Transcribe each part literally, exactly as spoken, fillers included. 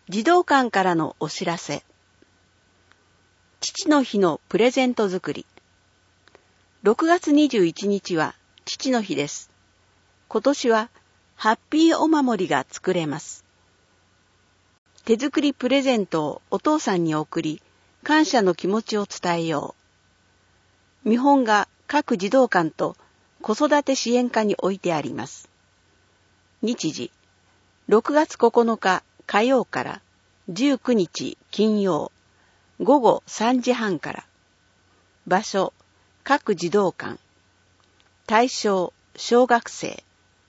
児童館からのお知らせ。父の日のプレゼント作り。ろくがつにじゅういちにちは父の日です。今年はハッピーお守りが作れます。手作りプレゼントをお父さんに送り、感謝の気持ちを伝えよう。見本が各児童館と子育て支援課に置いてあります。日時、ろくがつここのか火曜からじゅうくにち金曜、ごごさんじはんから。場所、各児童館。対象、小学生。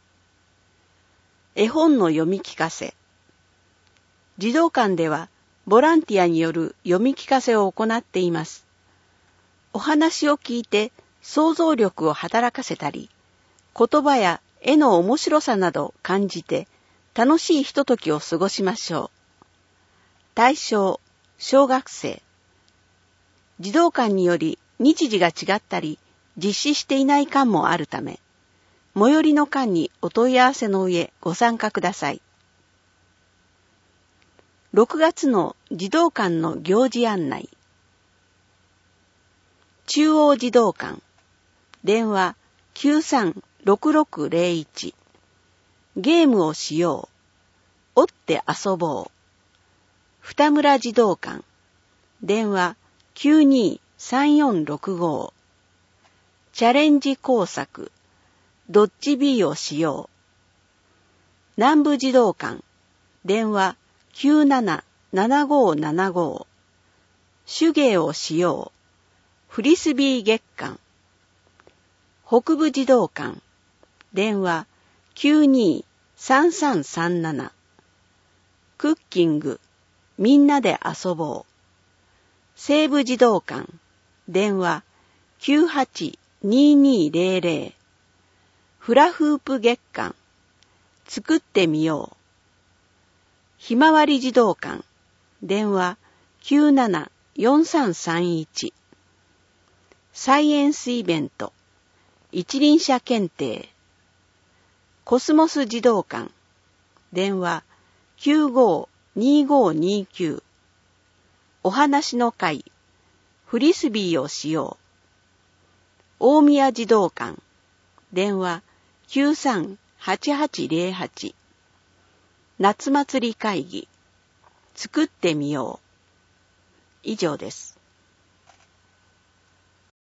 絵本の読み聞かせ。児童館ではボランティアによる読み聞かせを行っています。お話を聞いて想像力を働かせたり、言葉や絵の面白さなどを感じて楽しいひとときを過ごしましょう。対象、小学生。児童館により日時が違ったり、実施していない館もあるため、最寄りの館にお問い合わせの上ご参加ください。ろくがつの児童館の行事案内。中央児童館。電話 きゅうさんろくろくぜろいち。ゲームをしよう。折って遊ぼう。二村児童館。電話 きゅうにさんよんろくご。チャレンジ工作。ドッジビーをしよう。南部児童館。電話きゅうななななごななご。手芸をしよう。フリスビー月間。北部児童館。電話きゅうにさんさんさんなな。クッキング。みんなで遊ぼう。西部児童館。電話きゅうはちににぜろぜろ。フラフープ月間。作ってみよう。ひまわり児童館。電話きゅうななよんさんさんいち。サイエンスイベント。一輪車検定。コスモス児童館。電話きゅうごにごにきゅう。お話の会。フリスビーをしよう。大宮児童館。電話きゅうさんはちはちぜろはち。夏祭り会議。作ってみよう。以上です。